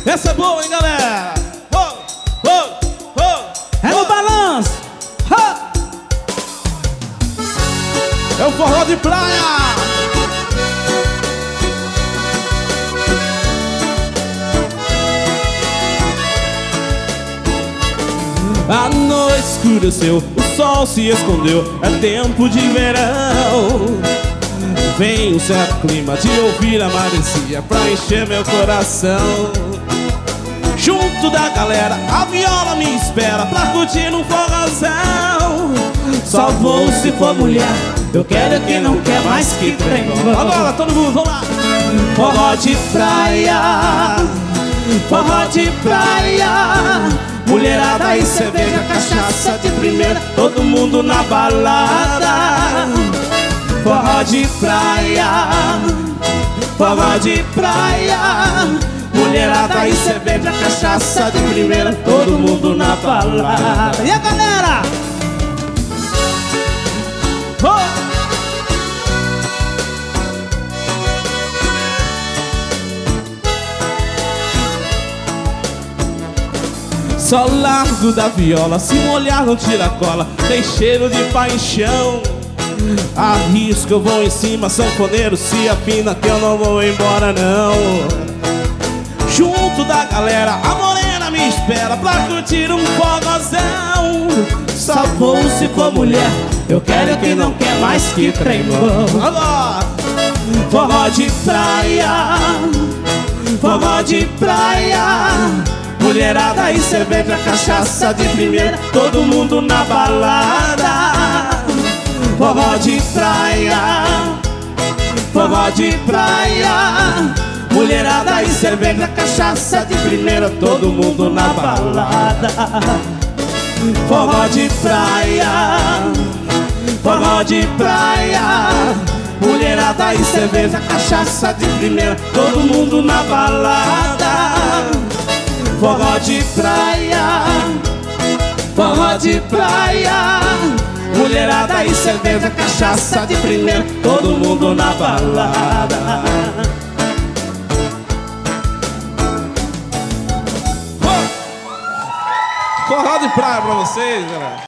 Essa é boa, hein, galera? É no balanço. É o forró de praia. A noite escureceu, o sol se escondeu, é tempo de verão. Vem um certo clima de ouvir a Maricia pra encher meu coração. Junto da galera, a viola me espera pra curtir um forrozão. Só vou se for mulher, eu quero quem não quer mais que trem. Agora todo mundo, vamos lá. Forró de praia, forró de praia, mulherada e cerveja, cachaça de primeira, todo mundo na balada. Forró de praia, forró de praia, mulherada e cerveja, cachaça de primeira, todo mundo na balada. E a galera? Só largo da viola, se um olhar não tira cola, tem cheiro de paixão. Arrisco, eu vou em cima, sanfoneiro se afina que eu não vou embora não. Junto da galera, a morena me espera pra curtir um forrozão. Só vou se for mulher, eu quero quem não quer mais que trem bom. Agora! Forró de praia, forró de praia, mulherada e cerveja, cachaça de primeira, todo mundo na balada. Forró de praia, forró de praia, mulherada e cerveja, cachaça de primeira, todo mundo na balada. Forró de praia, forró de praia, mulherada e cerveja, cachaça de primeira, todo mundo na balada. Forró de praia, forró de praia, mulherada e cerveja, cachaça de primeira, todo mundo na balada. Forró de praia pra vocês, galera.